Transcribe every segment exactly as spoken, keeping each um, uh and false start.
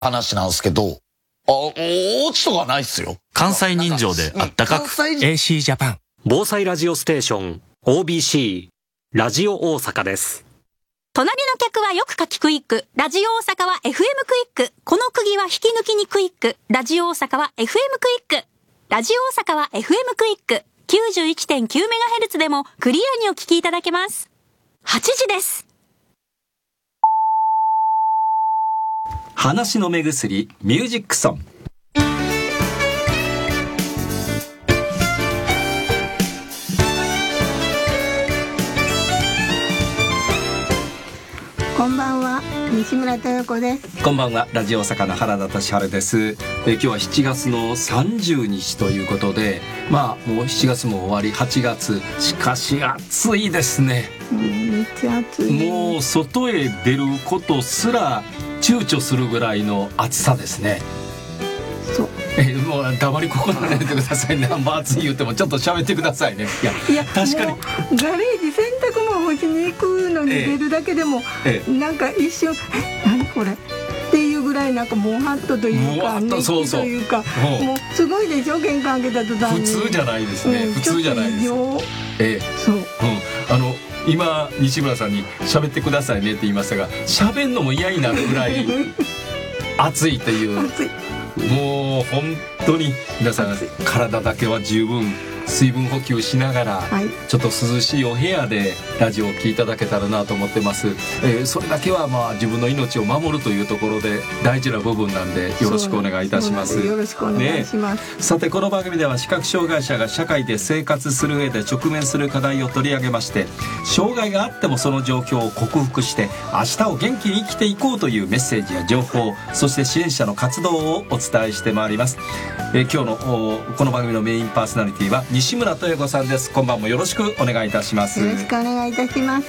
話なんですけど、あ、落ちとかないっすよ。 関西人情であったかく、 エーシー ジャパン防災ラジオステーション オービーシー ラジオ大阪です。 隣の客はよくかきクイック。ラジオ大阪は エフエム クイック。この釘は引き抜きにクイック。ラジオ大阪は エフエム クイック。ラジオ大阪は エフエム クイック。きゅうじゅういってんきゅうメガヘルツ でもクリアにお聞きいただけます。はちじです。 話の目薬ミュージックソン。 こんばんは、西村豊子です。 こんばんは、ラジオ大阪の原田俊晴です。え今日はしちがつのさんじゅうにちということで、まあもうしちがつも終わり、はちがつ、しかし暑いですね。 うん、めっちゃ暑い。 もう外へ出ることすら躊躇するぐらいの暑さですね。 そう。 えもう黙りここられてくださいね。あんま暑い言ってもちょっと喋ってくださいね。いや、いや確かにガレージ洗濯物干しに行くのに出るだけでも、ええ、なんか一瞬え何これっていうぐらいなんかもうハッとというか熱気というか、もうすごいでしょ、玄関開けた途端に。 普通じゃないですね、うん、普通じゃないです。ええ、 そう、うん、 あの今西村さんに喋ってくださいねって言いましたが、喋んのも嫌になるぐらい暑いっていう。暑い。もう本当に皆さん体だけは十分水分補給しながら、はい、ちょっと涼しいお部屋でラジオを聴いていただけたらなと思ってます。えー、それだけはまあ自分の命を守るというところで大事な部分なんでよろしくお願いいたします。 よろしくお願いします、 ね、さてこの番組では視覚障害者が社会で生活する上で直面する課題を取り上げまして、障害があってもその状況を克服して明日を元気に生きていこうというメッセージや情報、そして支援者の活動をお伝えしてまいります。えー、今日のこの番組のメインパーソナリティは西村豊子さんです。今晩もよろしくお願いいたします。 よろしくお願いいたします。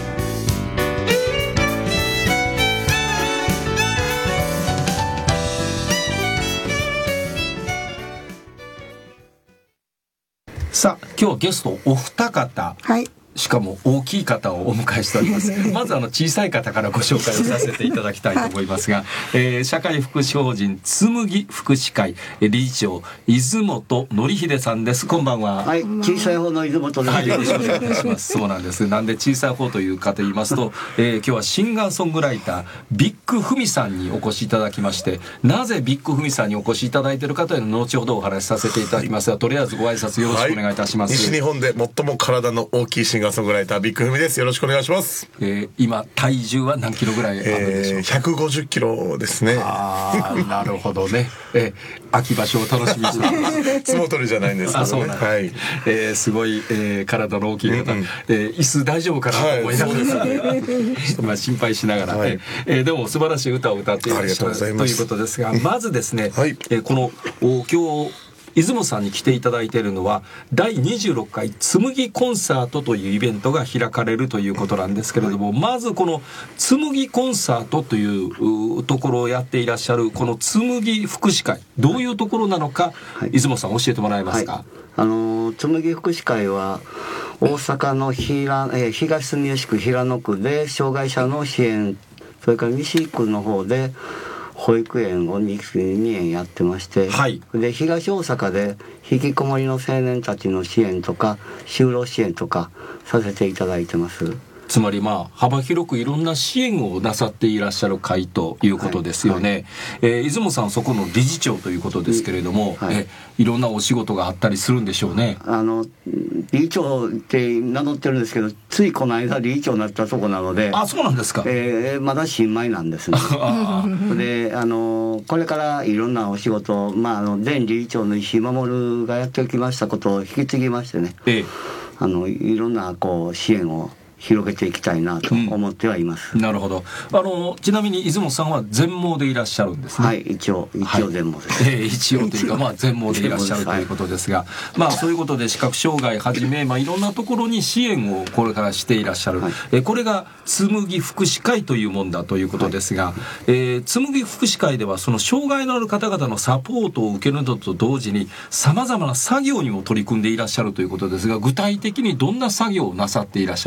さあ今日はゲストお二方、 はい、 しかも大きい方をお迎えしております。まずあの小さい方からご紹介をさせていただきたいと思いますが、えー、社会福祉法人つむぎ福祉会理事長出本典秀さんです。こんばんは。 はい、小さい方の出本です。 はい、よろしくお願いします。そうなんです。なんで小さい方というかと言いますと、えー、今日はシンガーソングライタービッグフミさんにお越しいただきまして、なぜビッグフミさんにお越しいただいているかというのを後ほどお話しさせていただきますが、とりあえずご挨拶よろしくお願いいたします。 はい、西日本で最も体の大きいシンガーソングライタービッグフミです。よろしくお願いします。 えー、今体重は何キロぐらいあるでしょうか。えー、 ひゃくごじゅっキロですね。 ああ、なるほどね。えー、秋場所を楽しみにしています。 相撲取りじゃないんですけどね。あ、そうなんです。はい。 えー、すごい、えー、体の大きい方、うんうん、えー、椅子大丈夫かなと思いながら、はい、まあ心配しながら、はい、えー、でも素晴らしい歌を歌っていらっしゃるということですが、まずですね、はい、えー、この今日出雲さんに来ていただいているのはだいにじゅうろっかいつむぎコンサートというイベントが開かれるということなんですけれども、はい、まずこのつむぎコンサートというところをやっていらっしゃるこのつむぎ福祉会、どういうところなのか、はい、出雲さん教えてもらえますか。はい、 あのつむぎ福祉会は大阪の平、えー、東住吉区平野区で障害者の支援、それから西区の方で保育園をにえんやってまして、はい、で東大阪で引きこもりの青年たちの支援とか就労支援とかさせていただいてます。 つまりまあ幅広くいろんな支援をなさっていらっしゃる会ということですよね。はいはい、えー、出雲さんそこの理事長ということですけれども、はい、えいろんなお仕事があったりするんでしょうね。 あの理事長って名乗ってるんですけど、ついこの間理事長になったとこなので。 あ、そうなんですか。 えー、まだ新米なんですね。で、あのこれからいろんなお仕事、まあ、あの前理事長の石井守がやってきましたことを引き継ぎましてね、ええ、あのいろんなこう支援を広げていきたいなと思ってはいます。 うん、なるほど。あのちなみに出雲さんは全盲でいらっしゃるんですね。 はい、一応一応全盲です。 はい、えー、一応というかまあ全盲でいらっしゃるということですが、まあそういうことで視覚障害はじめ、まあいろんなところに支援をこれからしていらっしゃる。はい、えー、これがつむぎ福祉会というもんだということですが、はい、えー、つむぎ福祉会ではその障害のある方々のサポートを受けるのと同時にさまざまな作業にも取り組んでいらっしゃるということですが、具体的にどんな作業をなさっていらっしゃるんですか。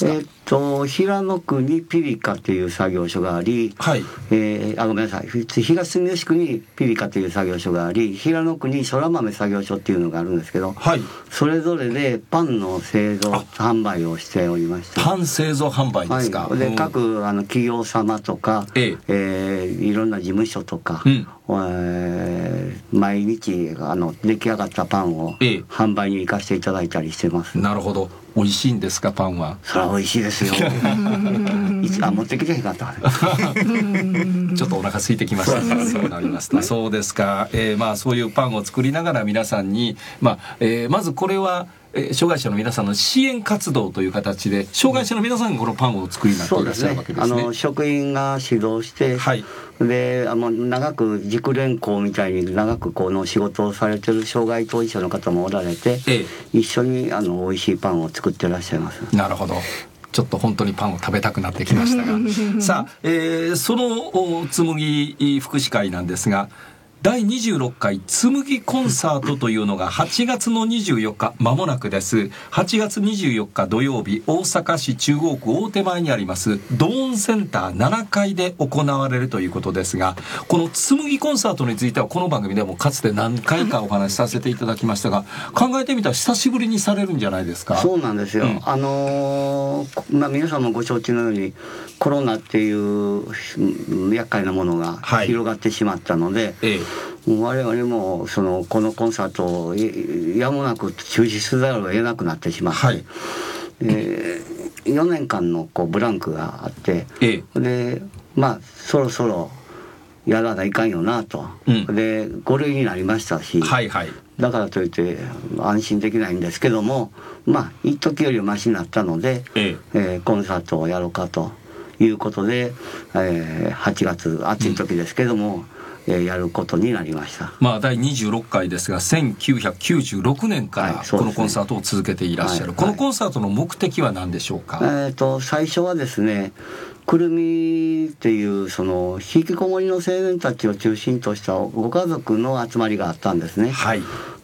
か。 えー、っと平野区にピリカという作業所があり、 はい、 えー、あごめんなさい東住吉区にピリカという作業所があり、平野区にそら豆作業所っていうのがあるんですけど、 はい、 それぞれでパンの製造販売をしておりました。 パン製造販売ですか。 はい、で、うん、各あの企業様とか、えええー、いろんな事務所とか、うんえー、毎日あの出来上がったパンを販売に行かせていただいたりしてます。 なるほど。美味しいんですか、パンは。 それは美味しいですよ。あ、持ってきてへんかった。 ちょっとお腹空いてきました。そうなりますね。そうですか。えー、まあそういうパンを作りながら皆さんに、まあ、えー、まずこれはえー、障害者の皆さんの支援活動という形で障害者の皆さんがこのパンをお作りになっていらっしゃるわけですね。 そうですね。あの職員が指導して、はい、であの長く熟練工みたいに長くこの仕事をされてる障害当事者の方もおられて、ええ、一緒にあの美味しいパンを作ってらっしゃいます。 なるほど。ちょっと本当にパンを食べたくなってきましたがさあ、えー、その紬福祉会なんですが、だいにじゅうろっかい紬コンサートというのがはちがつのにじゅうよっか、間もなくです。はちがつにじゅうよっか土曜日、大阪市中央区大手前にありますドーンセンターななかいで行われるということですが、この紬コンサートについてはこの番組でもかつて何回かお話しさせていただきましたが、考えてみたら久しぶりにされるんじゃないですか。 そうなんですよ、うん、あのーまあ、皆さんもご承知のようにコロナっていう厄介なものが広がってしまったので、はい、ええ我々もそのこのコンサートをやむなく中止せざるを得なくなってしまって、はい、えー、よねんかんのこうブランクがあって、ええ、でまあそろそろやらないかんよなと、うん、でご類になりましたし、はいはい、だからといって安心できないんですけども、まあ一時よりマシになったので、えええー、コンサートをやろうかということで、えー、はちがつ暑い時ですけども、うんやることになりました。 まあだいにじゅうろっかいですが、せんきゅうひゃくきゅうじゅうろくねんからこのコンサートを続けていらっしゃる、はいはい、このコンサートの目的は何でしょうか。 えーと最初はですね、くるみっていうその引きこもりの青年たちを中心としたご家族の集まりがあったんですね。はい。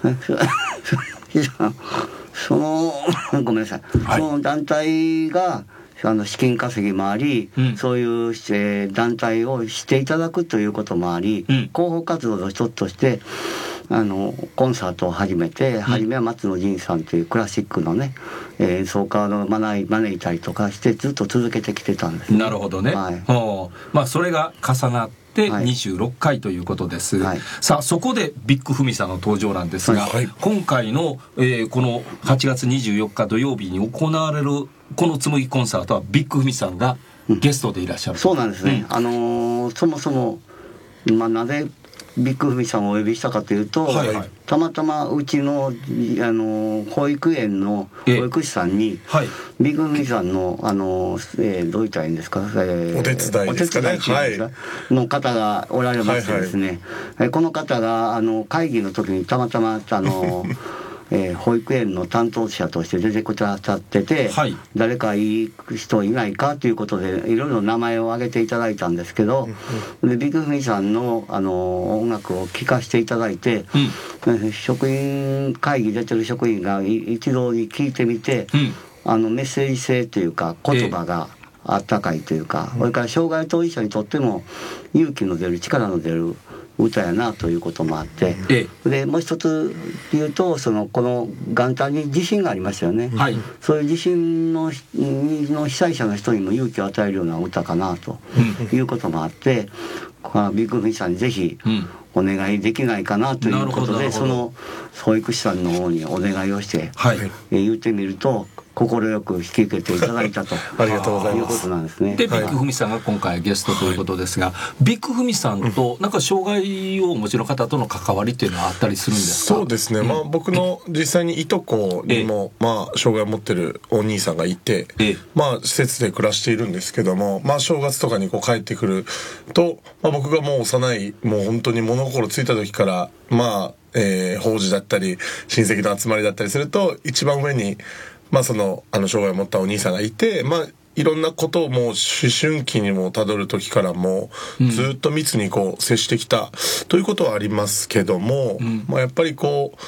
そのごめんなさい、はい、その団体があの資金稼ぎもあり、うん、そういう、えー、団体をしていただくということもあり、うん、広報活動の一つとしてあのコンサートを始めて、うん、初めは松野仁さんというクラシックのね、えー、演奏家の招い、招いたりとかしてずっと続けてきてたんです、ね、 なるほどね、はい、おまあそれが重なってにじゅうろっかいということです、はい、さあそこでビッグフミさんの登場なんですが、はい、今回の、えー、このはちがつにじゅうよっか土曜日に行われるこの紬コンサートはビッグフミさんがゲストでいらっしゃる、うん、 そうなんですね、うん、あのー、そもそも、まあ、なぜビッグフミさんをお呼びしたかというと、はいはい、たまたまうちの、あのー、保育園の保育士さんに、はい、ビッグフミさんの、あのーえー、どう言ったらいいんですか、えー、お手伝いですかね、 お手伝いの方がおられましてですね、はいはい、この方があの会議の時にたまたまあのーえー、保育園の担当者として出てくださってて、はい、誰かいい人いないかということでいろいろ名前を挙げていただいたんですけど、うん、でビッグフミさんの、あの音楽を聴かせていただいて、うん、職員会議出てる職員が一度に聞いてみて、うん、あのメッセージ性というか言葉があったかいというか、えー、それから障害当事者にとっても勇気の出る力の出る歌やなということもあって、ええ、でもう一つ言うとそのこの元旦に地震がありましたよね、はい、そういう地震 の, の被災者の人にも勇気を与えるような歌かなということもあって、うん、ビッグフミさんにぜひお願いできないかなということで、その保育士さんの方にお願いをして、はい、え言ってみると快く引き受けていただいたとありがとうございます。 いうことなんですね。 でビッグフミさんが今回ゲストということですが、はい、ビッグフミさんとなんか障害をお持ちの方との関わりっていうのはあったりするんですか。 そうですね、うん、まあ僕の実際にいとこにも、まあ障害を持ってるお兄さんがいて、まあ施設で暮らしているんですけども、まあ正月とかにこう帰ってくると、まあ、僕がもう幼いもう本当に物心ついた時からまあ、えー、法事だったり親戚の集まりだったりすると一番上にまあそのあの障害を持ったお兄さんがいて、まあいろんなことをもう思春期にもたどる時からもずっと密にこう接してきたということはありますけども、うん、まあやっぱりこう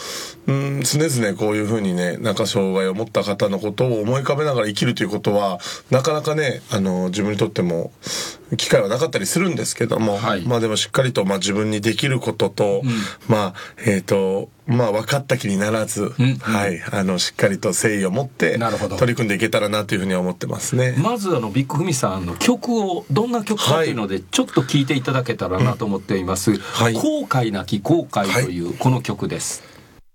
うん常々こういうふうにねなんか障害を持った方のことを思い浮かべながら生きるということはなかなかねあの自分にとっても機会はなかったりするんですけども、はい、まあでもしっかりとまあ自分にできることと、うん、まあえっ、ー、とまあ分かった気にならず、うんうん、はいあのしっかりと誠意を持って取り組んでいけたらなというふうに思ってますね。 まずあのビッグフミさんの曲をどんな曲かというのでちょっと聞いていただけたらなと思っています、うんはい、後悔なき後悔というこの曲です、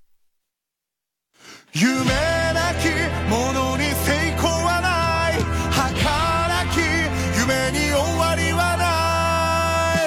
はい、夢なき者に成功はない儚き夢に終わりはない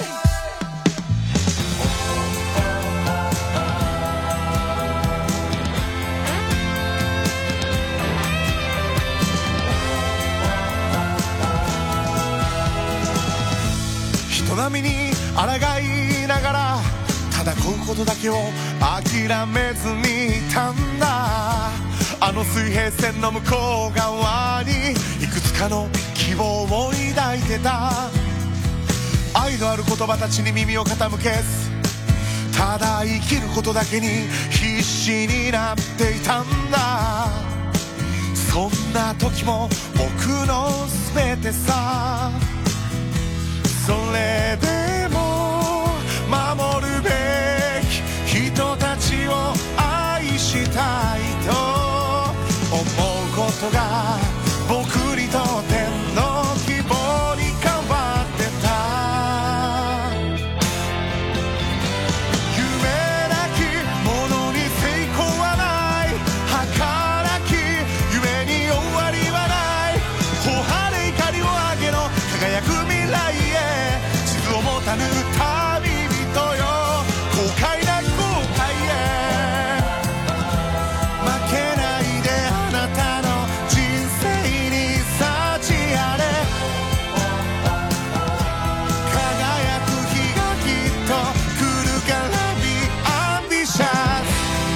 人並みに抗いながらただこうことだけを諦めずにいたんだあの水平線の向こう側にいくつかの希望を抱いてた愛のある言葉たちに耳を傾けずただ生きることだけに必死になっていたんだそんな時も僕の全てさそれでも守るべき人たちを愛したいと思うことが僕にとっての希望に変わってた夢なき者に成功はない儚き夢に終わりはない頬張れ怒りを上げろ輝く未来へ地図を持たぬ旅人よ後悔なき後悔へ負けないであなたの人生に幸あれ輝く日がきっと来るから Be ambitious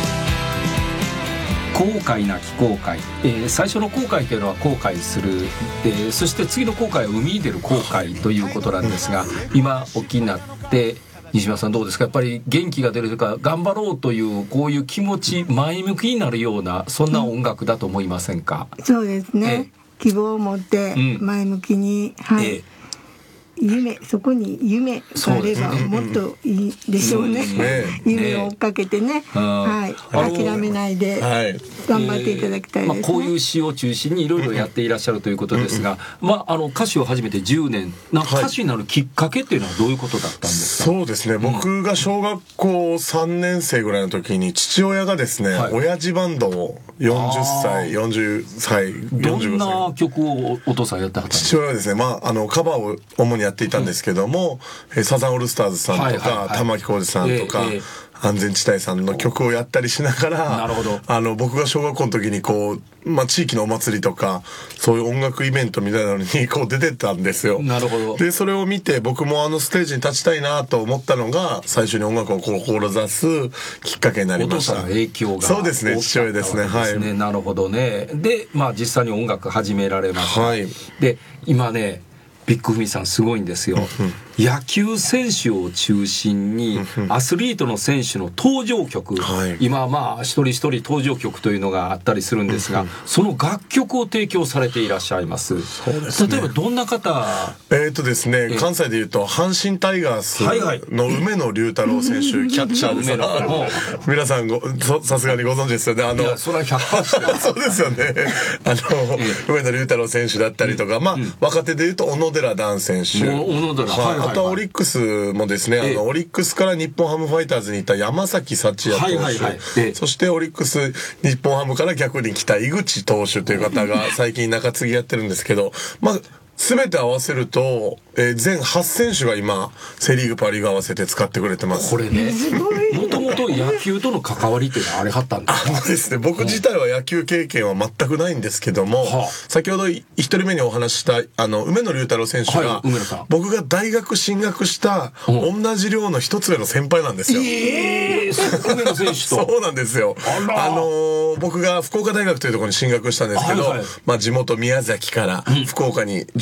後悔なき後悔、えー、最初の後悔というのは後悔する、えー、そして次の後悔を生み出る後悔ということなんですが今お気になって西村さんどうですかやっぱり元気が出るというか頑張ろうというこういう気持ち前向きになるようなそんな音楽だと思いませんか、 うん、そうですね希望を持って前向きに、うん、はい、え夢そこに夢があればもっといいでしょうね、うんね、夢を追っかけてね、ねはい、諦めないで頑張っていただきたいですね、えーまあ、 こういう詩を中心にいろいろやっていらっしゃるということですが、うんまあ、あの歌手を始めてじゅうねんなんか歌手になるきっかけっていうのはどういうことだったんですか、 はい、そうですね、うん、僕が小学校さんねん生ぐらいの時に父親がですね、はい、親父バンドをよんじゅっさいよんじゅっさいよんじゅうごさいどんな曲をお父さんやってはったんですか。 父親はですね、まあ、あのカバーを主にやっていたんですけども、うん、サザンオールスターズさんとか、はいはいはい、玉置浩二さんとか、えーえー安全地帯さんの曲をやったりしながらなるほどあの僕が小学校の時にこう、まあ、地域のお祭りとかそういう音楽イベントみたいなのにこう出てたんですよ。 なるほど。 でそれを見て僕もあのステージに立ちたいなと思ったのが最初に音楽を志すきっかけになりました。 お父さんの影響がそうですね父親ですね。はい。 なるほどね。でまあ実際に音楽始められました。 はい。 で今ねビッグフミさんすごいんですよ。野球選手を中心にアスリートの選手の登場曲、はい、今まあ一人一人登場曲というのがあったりするんですが、その楽曲を提供されていらっしゃいます。 そうですね、 例えばどんな方。 えーとですね、関西でいうと阪神タイガースの梅野龍太郎選手、はいはい、キャッチャーです。皆さんごさすがにご存知ですよね。あのいやそれはひゃくパーセントそうですよね。あの、梅野龍太郎選手だったりとか、まあ、うん、若手でいうと小野寺段選手、 小野寺、はいはいはい、 あとはオリックスもですね、あのオリックスから日本ハムファイターズにいた山崎幸也投手、はいはいはい、そしてオリックス日本ハムから逆に来た井口投手という方が最近中継ぎやってるんですけど、まあ全て合わせると、えー、全はち選手が今セリーグパリーグ合わせて使ってくれてます。 これねもともと野球との関わりっていうのはあれはったんですか。 あのですね、僕自体は野球経験は全くないんですけども、はあ、先ほど一人目にお話したあの梅野龍太郎選手が、はい、僕が大学進学した同じ寮の一つ上の先輩なんですよ。 えー、梅野選手とそうなんですよ。あら、あのー、僕が福岡大学というところに進学したんですけど、はいはい、まあ、地元宮崎から福岡にじゅう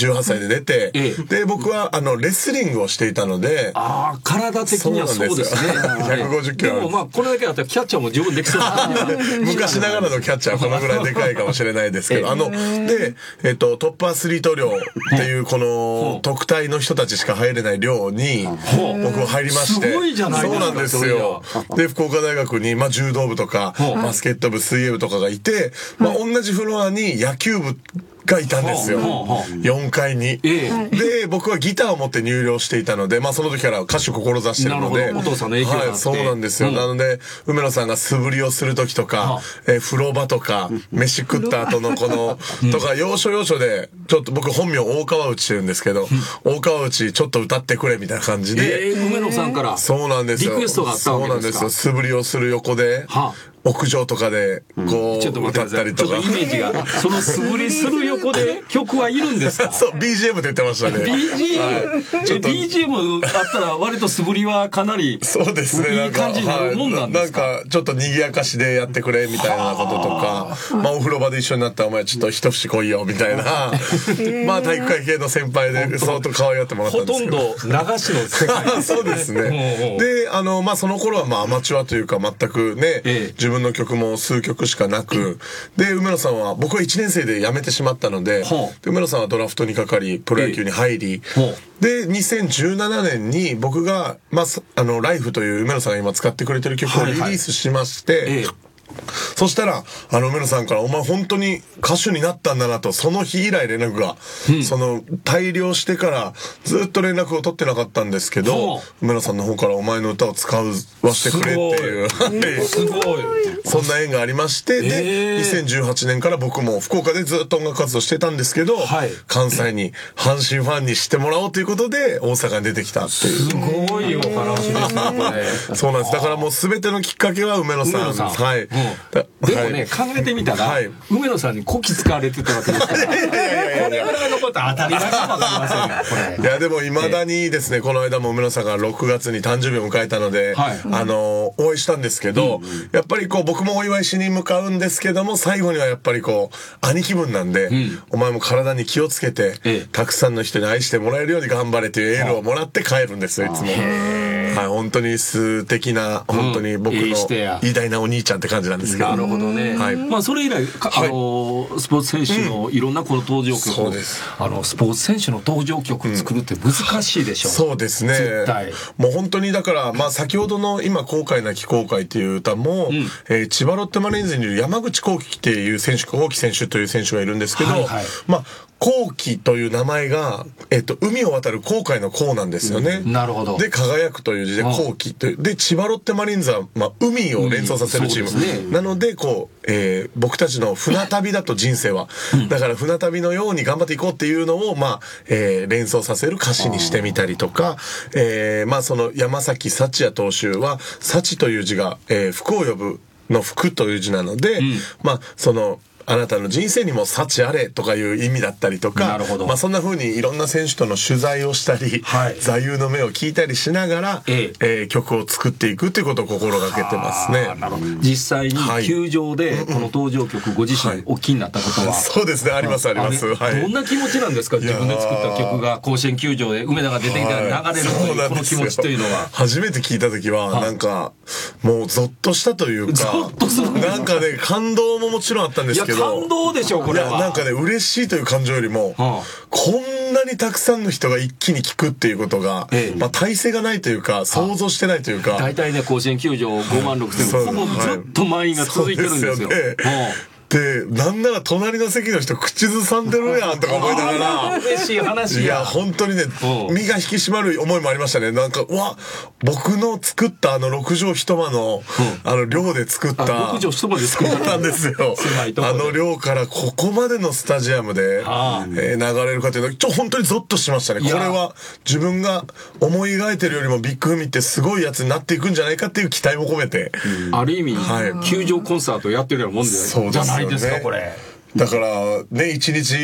じゅうはっさいで出て、 ええ、 で僕はあのレスリングをしていたので、 ああ体的にはそうですね。 ひゃくごじゅっキロでもまあこれだけだったらキャッチャーも十分できそう昔ながらのキャッチャーはこのぐらいでかいかもしれないですけど、あので、えっと、トップアスリート寮っていうこの特待の人たちしか入れない寮に僕は入りまして、 すごいじゃないですか。 そうなんですよ。で福岡大学に、まあ、柔道部とかバスケット部水泳部とかがいて、まあ、同じフロアに野球部がいたんですよ、よんかいに、ええ、で僕はギターを持って入寮していたので、まあ、その時から歌手志してるので、 お父さんの影響があって、 はい、そうなんですよ、うん、なので梅野さんが素振りをする時とか、えー、風呂場とか飯食った後のこのとか要所要所でちょっと僕本名大川内って言うんですけど、大川内ちょっと歌ってくれみたいな感じで、 えー、梅野さんからそうなんですよ、 リクエストがあったわけですか。 そうなんですよ、素振りをする横で、はあ、屋上とかでこう、うん、歌ったりとか、 ちょっとイメージがその素振りする横で曲はいるんですか。 そう ビージーエム って言ってましたね。 ビージーエム、はい、ちょっと ビージーエム あったら割と素振りはかなりそうですね、 いい感じになるもんなんですか。 なんかちょっと賑やかしでやってくれみたいなこととか、まあお風呂場で一緒になったらお前ちょっと一節来いよみたいなまあ体育会系の先輩で相当可愛がってもらったんですけど、 ほとんど流しの世界ですねそうですねであのまあその頃はまあアマチュアというか全くね、ええ、自分の曲も数曲しかなく、で梅野さんは僕はいちねん生で辞めてしまったので、で梅野さんはドラフトにかかりプロ野球に入り、でにせんじゅうななねんに僕が、まあ、あのライフという梅野さんが今使ってくれてる曲をリリースしまして、はいはい、そしたらあの梅野さんから「お前本当に歌手になったんだな」と、その日以来連絡が、うん、その退寮してからずっと連絡を取ってなかったんですけど、梅野さんの方からお前の歌を使わせてくれっていうすごいそんな縁がありまして、でにせんじゅうはちねんから僕も福岡でずっと音楽活動してたんですけど、はい、関西に阪神ファンに知ってもらおうということで大阪に出てきたっていう。 すごいお話ですねこれ。 そうなんです。だからもう全てのきっかけは梅野さん。 梅野さん、 はい、うん、 でもね、はい、考えてみたら、はい、梅野さんにこき使われてたわけですからこれぐらいのことは当たり前かもしれませんが、これいやでもいまだにですね、この間も梅野さんがろくがつに誕生日を迎えたので、はい、あのお会いしたんですけど、うんうん、やっぱりこう僕もお祝いしに向かうんですけども、最後にはやっぱりこう兄貴分なんで、うん、お前も体に気をつけて、ええ、たくさんの人に愛してもらえるように頑張れというエールをもらって帰るんですよ、いつも。はい、本当に素敵な、本当に僕の偉大なお兄ちゃんって感じなんですけど。 なるほどね。はい、まあそれ以来、あのスポーツ選手のいろんなこの登場曲、 そうです。 あのスポーツ選手の登場曲作るって難しいでしょう。 そうですね。絶対。もう本当にだからまあ先ほどの今後悔なき後悔っていう歌も、うん、えー、千葉ロッテマリーンズにいる山口幸輝っていう選手、幸輝選手という選手がいるんですけど、はいはい、まあ幸輝という名前が、えっと、海を渡る航海の航なんですよね。 うん、なるほど。 で、輝くという字で幸輝という。で、千葉ロッテマリーンズは、まあ、海を連想させるチーム。うんね、なので、こう、えー、僕たちの船旅だと人生は。うん、だから船旅のように頑張っていこうっていうのを、まあ、えー、連想させる歌詞にしてみたりとか、えー、まあ、その山崎幸也投手は、幸という字が、えー、福を呼ぶの福という字なので、うん、まあ、その、あなたの人生にも幸あれとかいう意味だったりとか、まあそんな風にいろんな選手との取材をしたり、はい、座右の銘を聞いたりしながら、えええー、曲を作っていくということを心がけてますね。 なるほど。実際に球場でこの登場曲ご自身お聞きになったことは、はい、 そうですね、ありますあります。はい、 どんな気持ちなんですか、自分で作った曲が甲子園球場で梅田が出てきたら流れるという、はい、この気持ちというのは。 初めて聞いた時はなんかもうゾッとしたというか、 ゾッとするなんかね、感動ももちろんあったんですけど、 いや感動でしょこれは。 いやなんかね、嬉しいという感情よりも、はあ、こんなにたくさんの人が一気に聞くっていうことが、ええ、まあ体制がないというか想像してないというか、 大体ね甲子園球場ごまんろくせん、ほぼずっと満員が続いてるんですよ。 そうですよね。で、なんなら隣の席の人口ずさんでるやんとか思いながら嬉しい話や。 いや本当にね、身が引き締まる思いもありましたね。なんかうわ、僕の作ったあのろくじょう一間の、うん、あの寮で作ったろくじょう一間で作ったそうなんですよ。あの寮からここまでのスタジアムで、はあ、えー、流れるかというのはちょ本当にゾッとしましたね。これは自分が思い描いてるよりもビッグフミってすごいやつになっていくんじゃないかっていう期待も込めて、 うん、ある意味、はい、球場コンサートやってるようなもんで、 そうですじゃないですかこれ。 だからね、一日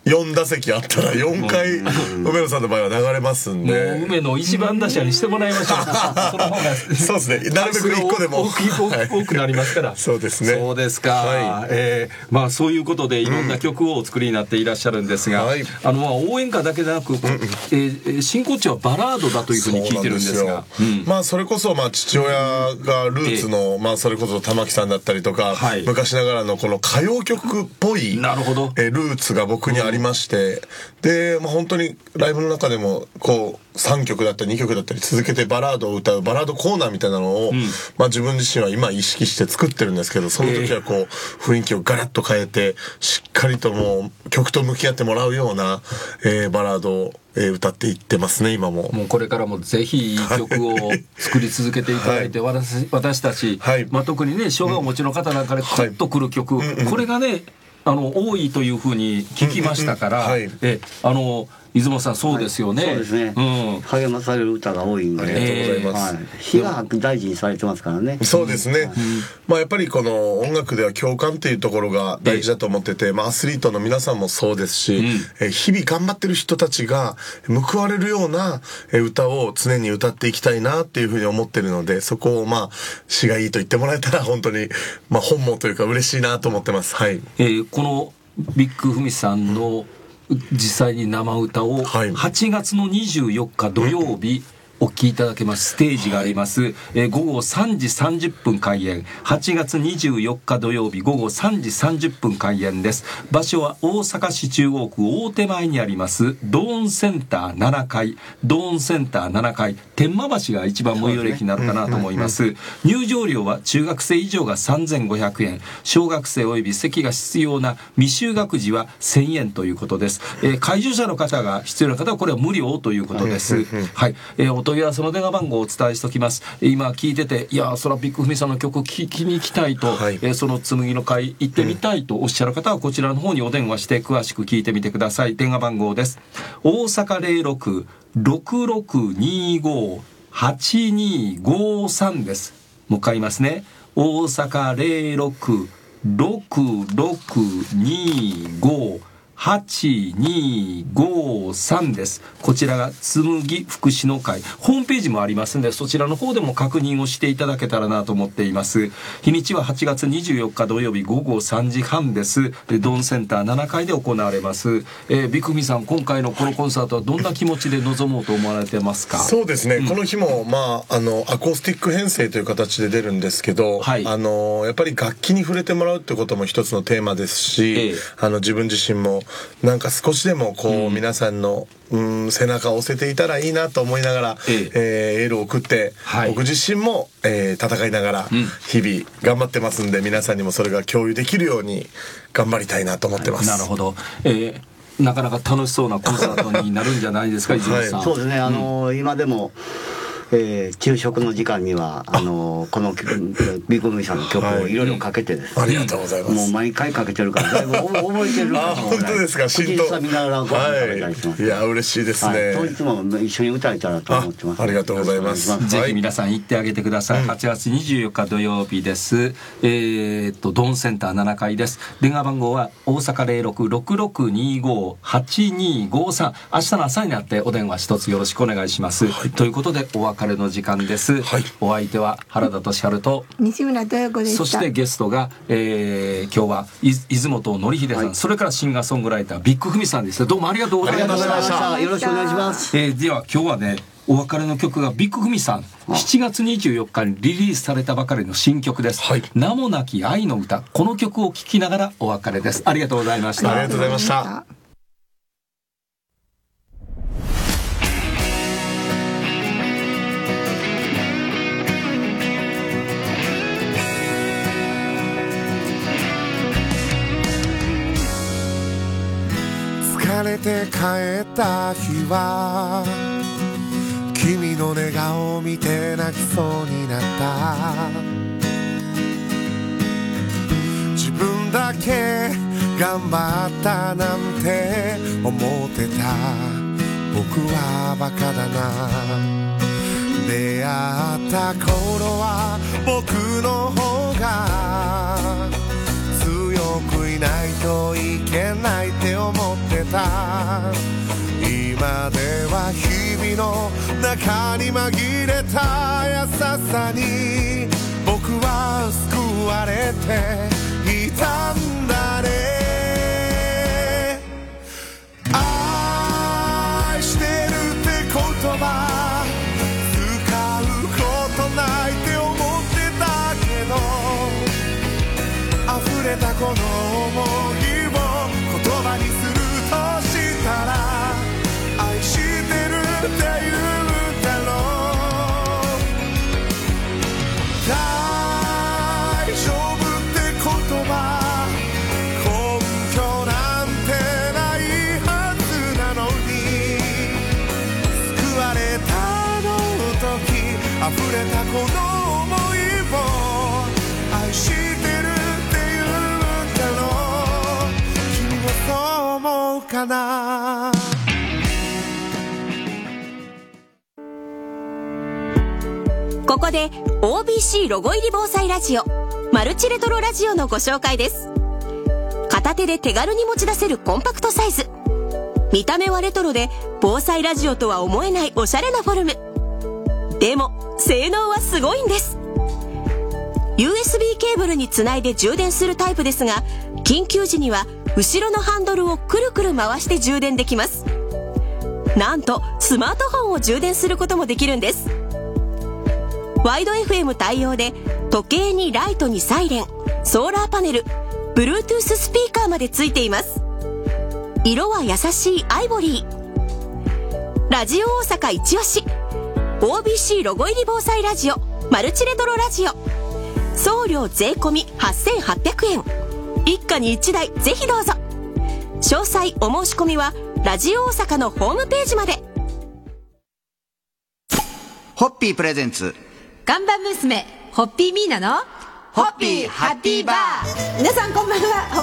よん打席あったらよんかい梅野さんの場合は流れますんで、 もう梅野一番打者にしてもらいましょう。その方がそうですね、なるべくいっこでも多くなりますから。 そうですね。 そうですか、はい、えー、まあそういうことでいろんな曲をお作りになっていらっしゃるんですが、うん、はい、あのまあ応援歌だけでなく、うん、えー、真骨頂はバラードだというふうに聞いてるんですが、 うん、まあそれこそまあ父親がルーツの、えー、まあそれこそ玉木さんだったりとか、はい、昔ながらのこの歌謡曲っぽい、なるほど、えー、ルーツが僕にありまして、うん、で、まあ、本当にライブの中でもこうさんきょくだったりにきょくだったり続けてバラードを歌うバラードコーナーみたいなのを、うん、まあ、自分自身は今意識して作ってるんですけど、その時はこう雰囲気をガラッと変えてしっかりともう曲と向き合ってもらうような、えー、バラードをえー、歌っていってますね今も。 もうこれからもぜひいい曲を作り続けていただいて、はい、私, 私たち、はい、まあ、特にね生姜お持ちの方なんかでクッとくる曲、はい、これがねあの多いというふうに聞きましたから、はい、えあの出雲さんそうですよね、 はい、そうですね、うん、励まされる歌が多いんで、 ありがとうございます、 はい、詩が大事にされてますからね。 そうですね、うん、まあやっぱりこの音楽では共感っていうところが大事だと思ってて、まあ、アスリートの皆さんもそうですし、うん、え日々頑張ってる人たちが報われるような歌を常に歌っていきたいなっていうふうに思ってるので、そこをまあ詩がいいと言ってもらえたら本当にまあ本望というか嬉しいなと思ってます。はい、 えー、このビッグフミさんの実際に生歌をはちがつのにじゅうよっか土曜日お聴きいただけますステージがあります、えー、ごごさんじさんじゅっぷん開演、はちがつにじゅうよっか土曜日ごごさんじさんじゅっぷん開演です。場所は大阪市中央区大手前にありますドーンセンターななかい、ドーンセンターななかい、天満橋が一番最寄り駅になるかなと思います。入場料は中学生以上がさんぜんごひゃくえん、小学生および席が必要な未就学児はせんえんということです。えー、介助者の方が必要な方はこれは無料ということです。はい、えー、お問い合わせの電話番号をお伝えしておきます。今聞いてて、いやそらビッグフミさんの曲聴きに行きたいと、はい、えー、その紬の会行ってみたいとおっしゃる方はこちらの方にお電話して詳しく聞いてみてください。電話番号です。大阪 ゼロろく ろくろくにご はちにごさん です。もう一回言いますね。大阪 ゼロろく ろくろくにご はちにごさん です。こちらが紬福祉の会、ホームページもありますのでそちらの方でも確認をしていただけたらなと思っています。日にちははちがつにじゅうよっか土曜日ごごさんじはんです。ドンセンターななかいで行われます。えー、ビッグフミさん、今回のこのコンサートはどんな気持ちで臨もうと思われてますか？ そうですね、うん、この日も、まあ、あのアコースティック編成という形で出るんですけど、はい、あのやっぱり楽器に触れてもらうってことも一つのテーマですし、ええ、あの自分自身もなんか少しでもこう、うん、皆さんのうん背中を押せていたらいいなと思いながら、えええー、エールを送って、はい、僕自身も、えー、戦いながら日々頑張ってますんで、うん、皆さんにもそれが共有できるように頑張りたいなと思ってます。 なるほど、えー、なかなか楽しそうなコンサートになるんじゃないですか泉さん、 はい、そうですね、あのーうん、今でもえー、昼食の時間にはあのー、このビッグフミさんの曲をいろいろかけてですね、 はい、ありがとうございます。 もう毎回かけてるからだいぶ覚えてるあ本当ですか。 口ずさみながらご飯食べたりします、 はい、いや嬉しいですね、はい、 当日も一緒に歌えたらと思ってます。 あ, ありがとうございます。 ぜひ皆さん行ってあげてください、はい、はちがつにじゅうよっか土曜日です。えー、っとドンセンターななかいです。電話番号は大阪 ゼロろく ろくろくにご はちにごさん、明日の朝になってお電話一つよろしくお願いします、はい、ということでお別れの時間です。はい、お相手は原田俊治と西村豊子でした。 そしてゲストが、えー、今日は出雲本典秀さん、はい、それからシンガーソングライタービッグフミさんです。どうもありがとうございました。 よろしくお願いします。 えー、では今日はねお別れの曲がビッグフミさんしちがつにじゅうよっかにリリースされたばかりの新曲です、はい、名もなき愛の歌。この曲を聴きながらお別れです。ありがとうございました。 ありがとうございました。 疲れて帰った日は君の寝顔を見て泣きそうになった。自分だけ頑張ったなんて思ってた僕はバカだな。出会った頃は僕の方が強くいないといけないって思ってた。 みの中に紛れた優しさに僕は救われていたんだね。愛してるって言葉使うことないって思ってたけど溢れたこの想いを言葉にするとしたら愛してるって言うだろう。大丈夫って言葉根拠なんてないはずなのに救われたの時溢れたこの想いを愛してるって言うだろう。君もそう思うかな。 ここで オービーシー ロゴ入り防災ラジオマルチレトロラジオのご紹介です。片手で手軽に持ち出せるコンパクトサイズ、見た目はレトロで防災ラジオとは思えないおしゃれなフォルムでも性能はすごいんです。 ユーエスビー ケーブルにつないで充電するタイプですが、緊急時には後ろのハンドルをくるくる回して充電できます。なんとスマートフォンを充電することもできるんです。ワイド エフエム 対応で時計にライトにサイレン、ソーラーパネル、Bluetooth スピーカーまでついています。色は優しいアイボリー。ラジオ大阪一押し オービーシー ロゴ入り防災ラジオマルチレトロラジオ、送料税込みはっせんはっぴゃくえん、一家にいちだいぜひどうぞ。詳細お申し込みはラジオ大阪のホームページまで。 ホッピープレゼンツ看板娘ホッピーミーナのホッピーハッピーバー。 皆さんこんばんは、ホッ